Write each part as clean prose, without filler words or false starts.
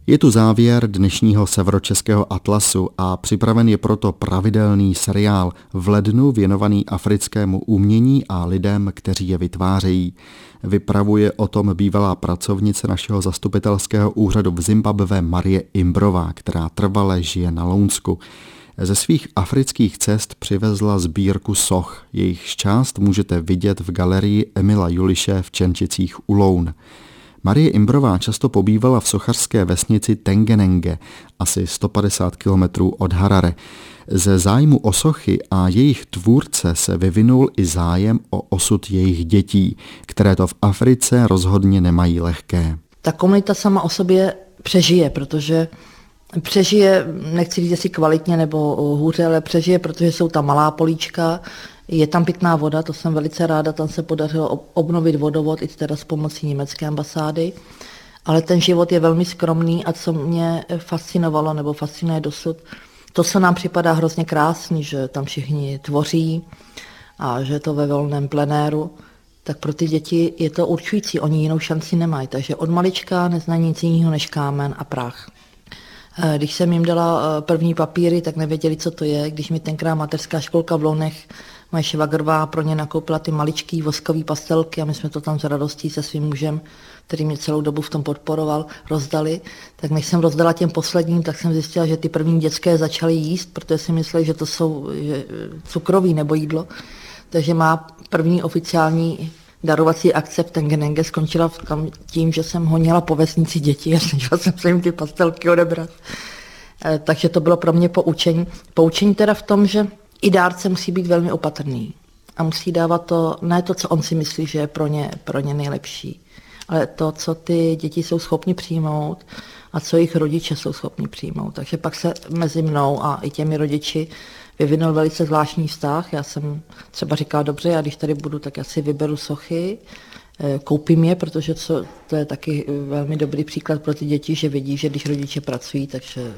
Je tu závěr dnešního Severočeského atlasu a připraven je proto pravidelný seriál v lednu věnovaný africkému umění a lidem, kteří je vytvářejí. Vypravuje o tom bývalá pracovnice našeho zastupitelského úřadu v Zimbabwe Marie Imbrová, která trvale žije na Lounsku. Ze svých afrických cest přivezla sbírku soch. Jejich část můžete vidět v galerii Emila Juliše v Čenčicích u Loun. Marie Imbrová často pobývala v sochařské vesnici Tengenenge, asi 150 kilometrů od Harare. Ze zájmu o sochy a jejich tvůrce se vyvinul i zájem o osud jejich dětí, které to v Africe rozhodně nemají lehké. Ta komunita sama o sobě přežije, protože přežije, nechci říct jestli kvalitně nebo hůře, ale přežije, protože jsou tam malá políčka, je tam pitná voda, to jsem velice ráda, tam se podařilo obnovit vodovod i teda s pomocí německé ambasády, ale ten život je velmi skromný a co mě fascinovalo nebo fascinuje dosud, to, co nám připadá hrozně krásný, že tam všichni tvoří a že je to ve volném plenéru, tak pro ty děti je to určující, oni jinou šanci nemají, takže od malička neznají nic jiného než kámen a prach. Když jsem jim dala první papíry, tak nevěděli, co to je. Když mi tenkrát mateřská školka v Lounech, moje švagrová pro ně nakoupila ty maličký voskové pastelky a my jsme to tam s radostí se svým mužem, který mě celou dobu v tom podporoval, rozdali. Tak než jsem rozdala těm posledním, tak jsem zjistila, že ty první dětské začaly jíst, protože si mysleli, že to jsou cukroví nebo jídlo. Takže má první oficiální darovací akce v Tengenenge skončila tím, že jsem honila po vesnici děti a snažila jsem se jim ty pastelky odebrat. Takže to bylo pro mě poučení. Poučení teda v tom, že i dárce musí být velmi opatrný a musí dávat to, ne to, co on si myslí, že je pro ně nejlepší, ale to, co ty děti jsou schopni přijmout a co jejich rodiče jsou schopni přijmout. Takže pak se mezi mnou a i těmi rodiči vyvinul velice zvláštní vztah. Já jsem třeba říkala, dobře, já když tady budu, tak já si vyberu sochy, koupím je, protože to je taky velmi dobrý příklad pro ty děti, že vidí, že když rodiče pracují, takže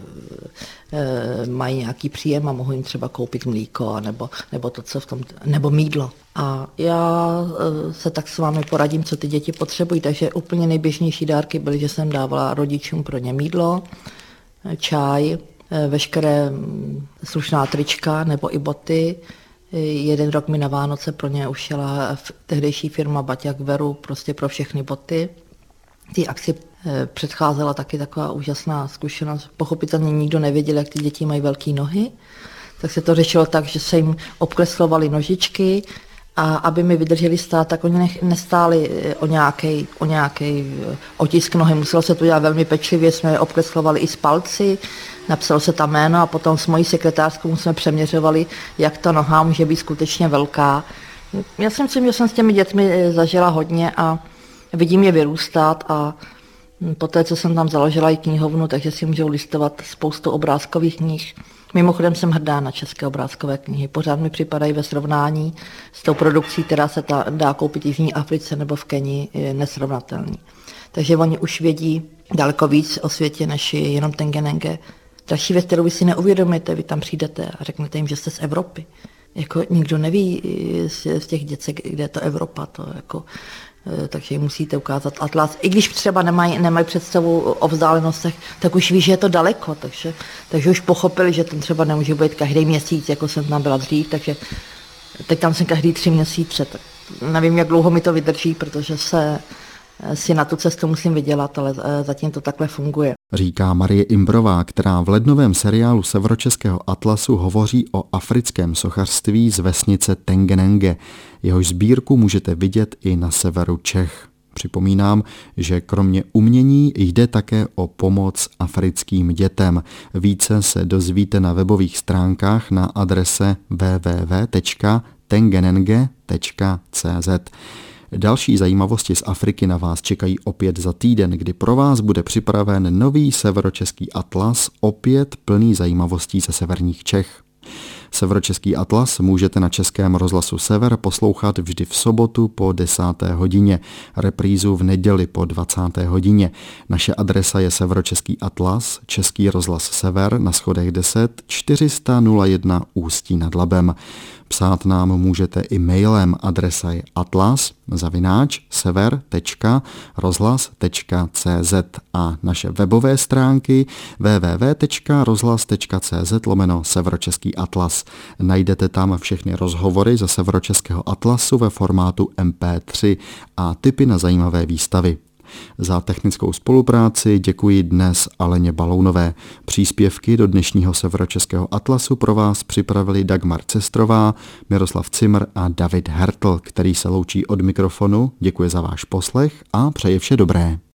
mají nějaký příjem a mohou jim třeba koupit mlíko nebo to, co v tom, nebo mýdlo. A já se tak s vámi poradím, co ty děti potřebují, takže úplně nejběžnější dárky byly, že jsem dávala rodičům pro ně mýdlo, čaj, veškeré slušná trička nebo i boty. Jeden rok mi na Vánoce pro ně ušila tehdejší firma Baťak Veru prostě pro všechny boty. Té akci předcházela taky taková úžasná zkušenost. Pochopitelně nikdo nevěděl, jak ty děti mají velké nohy, tak se to řešilo tak, že se jim obkreslovaly nožičky a aby mi vydrželi stát, tak oni nestáli o nějaký otisk nohy. Muselo se to dělat velmi pečlivě, jsme je obkreslovali i s palci, napsalo se tam jméno a potom s mojí sekretářkou jsme přeměřovali, jak ta noha může být skutečně velká. Já si myslím, že jsem s těmi dětmi zažila hodně a vidím je vyrůstat a poté, co jsem tam založila i knihovnu, takže si můžou listovat spoustu obrázkových knih. Mimochodem jsem hrdá na české obrázkové knihy. Pořád mi připadají ve srovnání s tou produkcí, která se dá koupit v Jižní Africe nebo v Kenii, nesrovnatelný. Takže oni už vědí daleko víc o světě než jenom Tengenenge. Další věc, kterou vy si neuvědomíte, vy tam přijdete a řeknete jim, že jste z Evropy. Jako nikdo neví z těch děcek, kde je to Evropa. Takže jim musíte ukázat atlas. I když třeba nemají představu o vzdálenostech, tak už ví, že je to daleko. Takže už pochopili, že tam třeba nemůže být každý měsíc, jako jsem tam byla dřív. Takže teď tam jsem každý 3 měsíce. Tak nevím, jak dlouho mi to vydrží, protože si na tu cestu musím vydělat, ale zatím to takhle funguje. Říká Marie Imbrová, která v lednovém seriálu Severočeského atlasu hovoří o africkém sochařství z vesnice Tengenenge. Jehož sbírku můžete vidět i na severu Čech. Připomínám, že kromě umění jde také o pomoc africkým dětem. Více se dozvíte na webových stránkách na adrese www.tengenenge.cz. Další zajímavosti z Afriky na vás čekají opět za týden, kdy pro vás bude připraven nový Severočeský atlas, opět plný zajímavostí ze severních Čech. Severočeský atlas můžete na Českém rozhlasu Sever poslouchat vždy v sobotu po 10. hodině, reprízu v neděli po 20. hodině. Naše adresa je Severočeský atlas, Český rozhlas Sever na schodech 10 400 01 Ústí nad Labem. Psát nám můžete i mailem, adresa je atlas@sever.rozhlas.cz a naše webové stránky www.rozhlas.cz/severočeský atlas. Najdete tam všechny rozhovory ze Severočeského atlasu ve formátu MP3 a tipy na zajímavé výstavy. Za technickou spolupráci děkuji dnes Aleně Balounové. Příspěvky do dnešního Severočeského atlasu pro vás připravili Dagmar Cestrová, Miroslav Cimr a David Hertl, který se loučí od mikrofonu. Děkuji za váš poslech a přeji vše dobré.